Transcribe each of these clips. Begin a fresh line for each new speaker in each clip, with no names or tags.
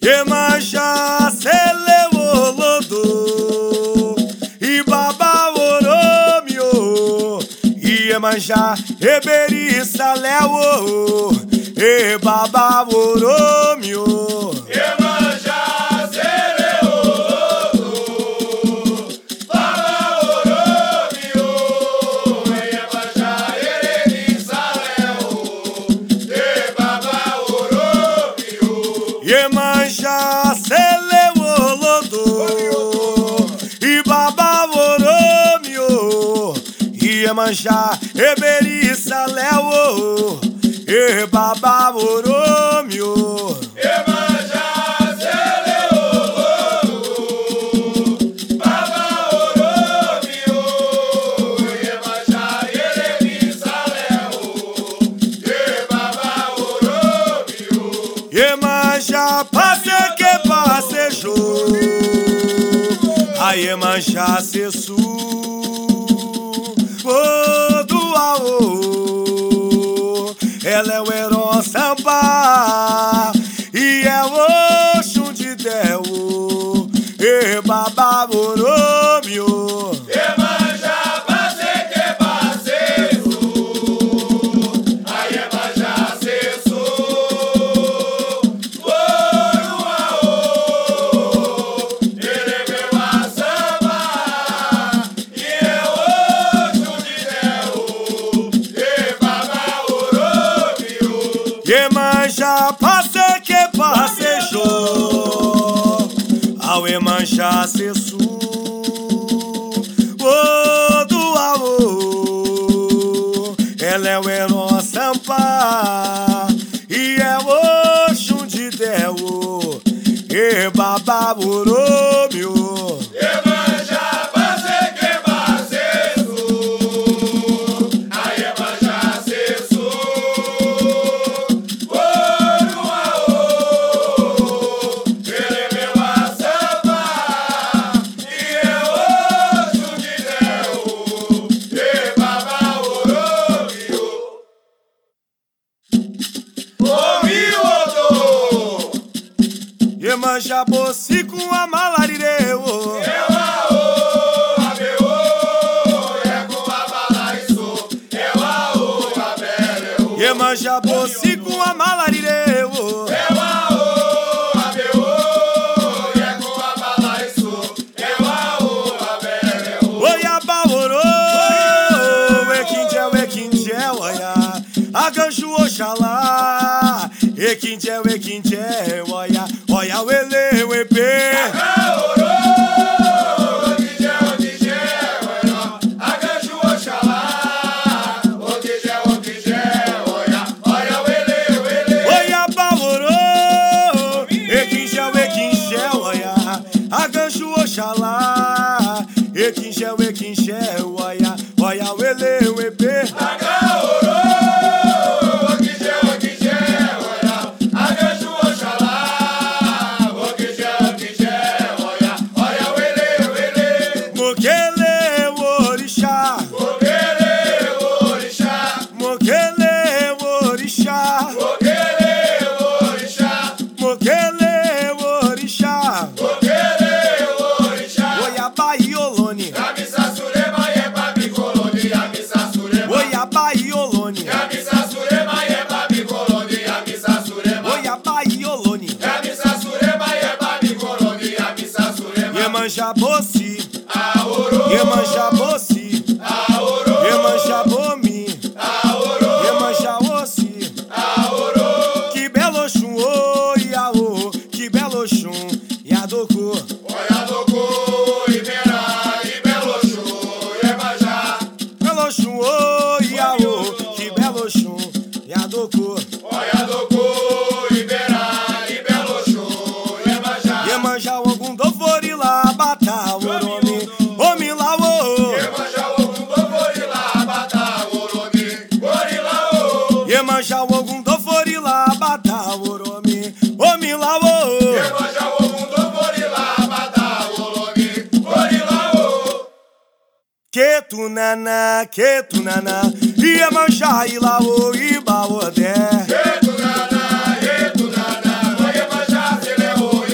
Iemanjá Selewolodo Ibaba Oromio Iemanjá Eberi Saleo Ibaba Oromio
Iemanjá Selewolodo Baba Oromio Iemanjá Eberi Saleo Ibaba Oromio
Iemanjá Selewolodo Ibaba Oromio Iemanjá Eberi Saleo Ibaba Oromio
Iemanjá Selewolodo Baba Oromio Iemanjá Eberi Saleo Ibaba Oromio
Iemanjá Paseque Passejou A Iemanjá Sessu do Aô Ela é o Heron Sampa E é o Oxum de Déu E Baba Oromio
Iemanjá Paseque Passejou A Iemanjá Sessu Aô Ele é meu samba E é o Oxum de Déu E Baba Oromio
Iemanjá Paseque Passejou Ao Iemanjá Sessu do Aô Ela é o Heron Sampa E é o Oxum de Déu E Baba Oromio
Iemanjá Paseque Passejou A Iemanjá Sessu Aô Ele é meu samba E é o Oxum de Déu E Baba Oromio Omiodo
Iemanjá Bossi com a malarireu Iemanjá Bossi com a malarireu Oiaba Orô Equinjel, oia Aganju Oxalá Equinjel, oia Oia o ele, o EP Oiaba Orô Equinjel, oia Aganju Oxalá Equinjel, oia Oia o ele, o EP Mokele Orixá Mokele Orixá Mokele Orixá Oiaba Iolone Oiaba Iolone Oiaba Iolone Iemanjá Bossi Iemanjá Bossi Iemanjá Bomi Iemanjá Ossi Que belo Oxum, Iaô Que belo Oxum, Iadocô Belo Oxum, Iaô Que belo Oxum, Iadocô Iemanjá Ogum do Forilá Bata Oromi Omi Laô Iemanjá Ogum do Forilá Bata Oromi Omi Laô Que tu nana Iemanjá Ilaô Ibaodé
Iemanjá Selewolodo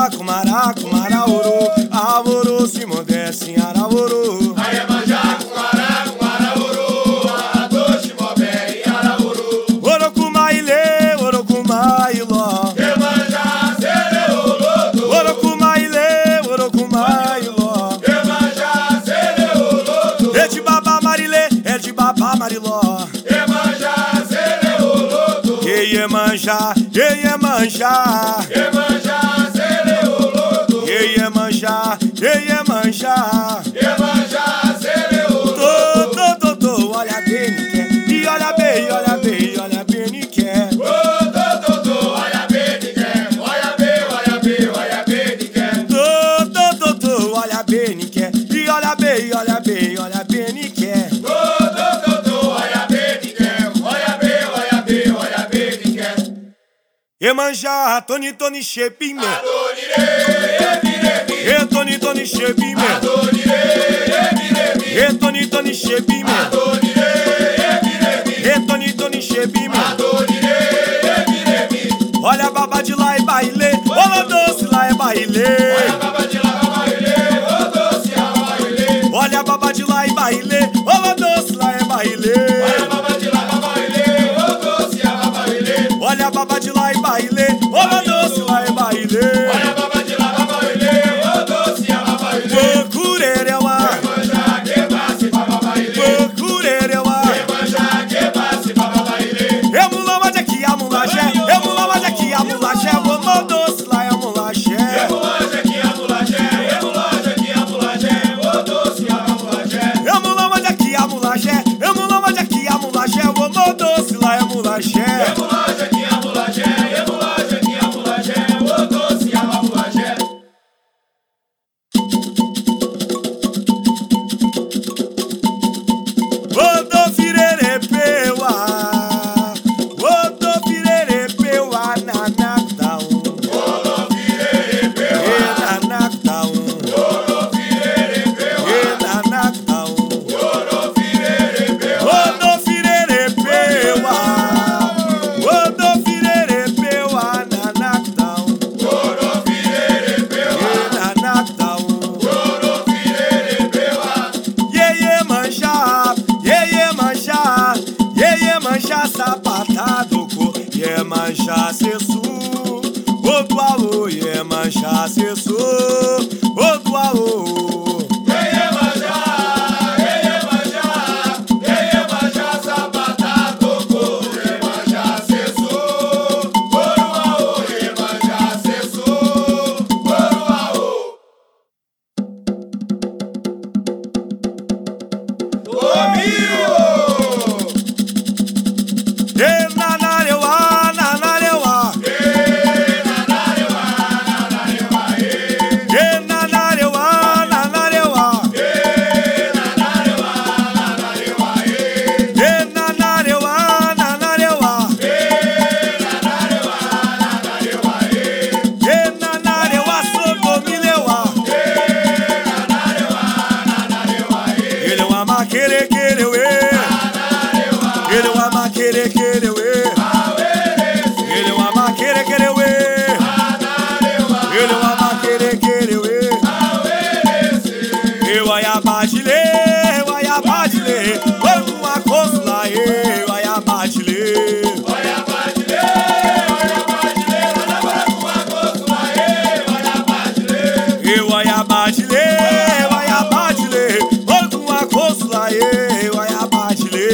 Kumará, Kumaraoro, Avorô, se modeste, Aravorô.
Aiemanjá, Kumará, Kumaraoro, Adoshi, Mobé, Araoro.
Orocumaile, Orocumailó.
Iemanjá, Sereolodo.
Orocumaile, Orocumailó.
Iemanjá, Sereolodo.
É de babá Marilê, é de babá Mariló.
Iemanjá, Sereolodo.
Iemanjá, Iemanjá.
Iemanjá, Sereolodo.
Iemanjá, Iemanjá.
Iemanjá, Sereolodo.
Tô, olha bem, Niqué. E olha bem, olha bem, olha bem, Niqué.
Olha bem, Niqué. Olha bem, olha bem, olha bem, Niqué.
Tô, olha bem, Niqué. E olha bem, olha bem, olha bem, Niqué.
Olha bem, Niqué. Olha bem, olha bem, olha bem, Niqué.
Iemanjá, Toni, Toni, Xepime.
Adonirei,
Toni, Toni, Xepime.
Adonirei,
Toni, Toni, Xepime.
Adonirei,
Toni, Toni, Xepime.
Adonirei,
Olha a baba de lá e baile. Olha doce lá é baile.
Baba de lá, baile, o doce a baile.
Olha a baba de lá e baile. Olha doce lá é baile.
Baba de lá, baile, o doce a baile.
Olha a baba de lá e baile. Olha doce lá é baile.
Baba de lá, baile, o doce a baile.
Curereuá.
Iemanjá, que passe para baile.
Curereuá.
Iemanjá, que passe para baile.
É mulama de aqui, a mulagé. É mulama de aqui, a mulagé. O doce lá é a mulagé.
Emulaja que a mulagé, emulaja que a mulagé, o doce a mulagé.
É mulama de aqui, a mulagé. É mulama de aqui, a mulagé. O doce lá é mulagé.
Emulaja que a mulagé, emulaja que a mulagé, o doce a mulagé.
Odo firerepeua, odo firerepeua, nanactaum, nanactaum, nanactaum. Odo firerepeua, nanactaum, nanactaum. Iemanjá, sapatado co, Iemanjá, sessu, odo alô, Iemanjá, sessu, odo alô.
Iemanjá, sapata tocou, Iemanjá cessou, Oruaô, Iemanjá cessou, Oruaô.
Nanareuá, nanareuá, nanareuá, nanareuá, nanareuá, nanareuá, nanareuá, sodomileuá. Ele é uma maquerequereuê. Ele é uma maquerequereuê. Ele é uma maquerequereuê. Ele é uma maquerequereuê. Eu aiabadile, eu aiabadile. Vamos com a consula, eu aiabadile. Eu aiabadile, eu aiabadile. Vamos com a consula, eu aiabadile.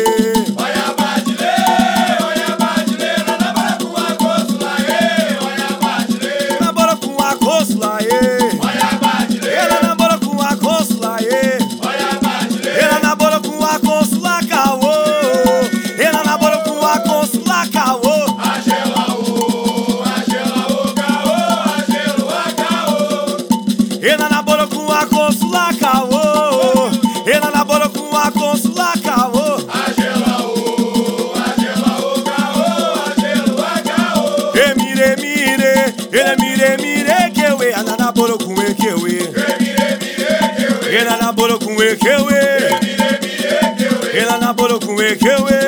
Namora com a consula, ela namora com a consula, ela namora com a consula, caô. Ela namora com a consula, caô. Ela namora com a consula, caô. Ela namora com a consula, caô. Emire, mire, ele mire, mire, que eu ela namora com e que eu ela namora com e que eu ela namora com e que eu